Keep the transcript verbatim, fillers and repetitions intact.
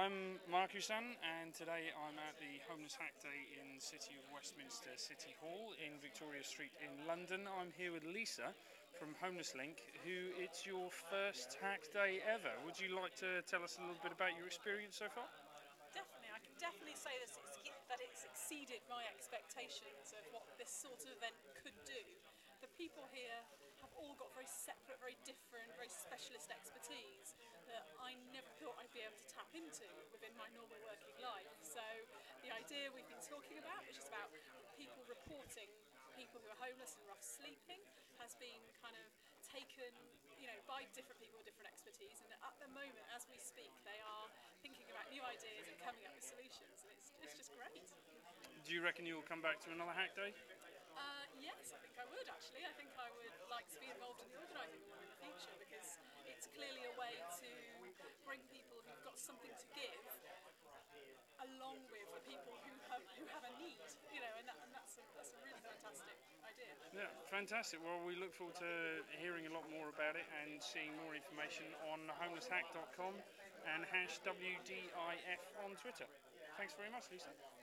I'm Mark Husson, and today I'm at the Homeless Hack Day in the City of Westminster City Hall in Victoria Street in London. I'm here with Lisa from Homeless Link, who it's your first hack day ever. Would you like to tell us a little bit about your experience so far? Definitely, I can definitely say that it's, that it's exceeded my expectations of what this sort of event could do. The people here have all got very separate, very different, very specialist expertise that I never thought I'd be able to tap into within my normal working life. So the idea we've been talking about, which is about people reporting people who are homeless and rough sleeping, has been kind of taken, you know, by different people with different expertise, and at the moment, as we speak, they are thinking about new ideas and coming up with solutions, and it's, it's just great. Do you reckon you'll come back to another hack day? Uh, yes, I think I would actually. I think I would like to be involved in the organising of one in the future, because it's clearly a way to bring people who've got something to give along with the people who have who have a need, you know, and, that, and that's a, that's a really fantastic idea. Yeah, fantastic. Well, we look forward to hearing a lot more about it and seeing more information on homeless hack dot com and hash W D I F on Twitter. Thanks very much, Lisa.